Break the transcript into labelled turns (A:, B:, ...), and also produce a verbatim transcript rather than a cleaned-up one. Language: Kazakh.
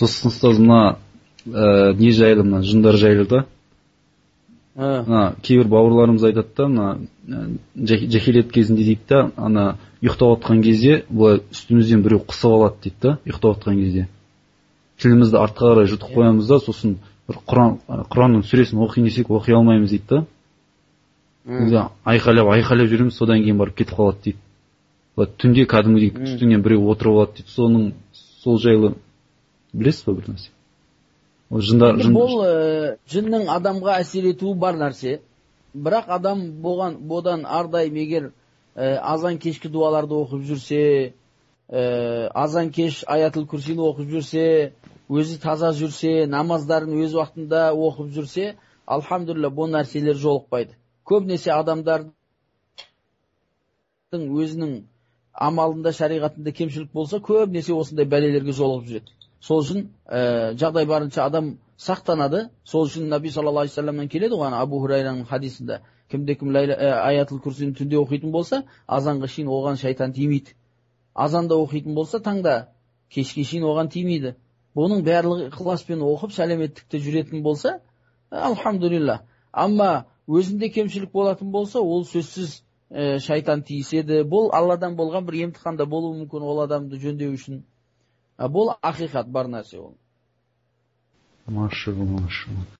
A: сосын ұстаз мына не жайлы, мына жындар жайлы да. Мына кейбір бауырларымыз айтады да, мына жахилет кезінде дейді да, ана ұйықтап отқан кезде былай үстімізден біреу қысып алады дейді да, ұйықтап отқан кезде. Тілімізді артқа қарай жұтып қоямыз да, сосын Құран Құранның сүресін оқиын десек оқи алмаймыз дейді да. Біз айқайлап айқайлап жүреміз, содан кейін барып кетіп қалады дейді. Түнде кәдімгідей үстіңнен біреу отырып алады дейді. Соның сол жайлы білесіз ба бір нәрсе?
B: Бұл жынның адамға әсер етуі бар нәрсе. Бірақ адам болған бодан ардайым егер азан кешкі дуаларды оқып жүрсе, азан кеш аятыл күрсині оқып жүрсе, өзі таза жүрсе, намаздарын өз уақытында оқып жүрсе, алхамдулилля бұл нәрселер жолықпайды. Көбінесе адамдардың өзінің амалында, шариғатында кемшілік болса, көбінесе осындай бәлелерге жолығып жүреді. Сол үшін жағдай барынша адам сақтанады. Сол үшін Наби саллаллаху алейхи вассаламнан келеді ғой, Абу Хурайраның хадисінде, кімде-кім аятыл күрсині түнде оқитын болса, азанға шейін оған шайтан тимейді. Азанда оқитын болса, таңда кешке шейін оған тимейді. Бұның барлығы ықыласпен оқып, сәлеметтікте жүретін болса, алхамдулилла. Амма өзінде кемшілік болатын болса, ол сөзсіз шайтан тиіседі. Бұл Алладан болған бір емтиханда болуы мүмкін ол адамды жөндеу үшін. Бұл ақиқат бар нәрсе ол.
A: Машалла, машалла.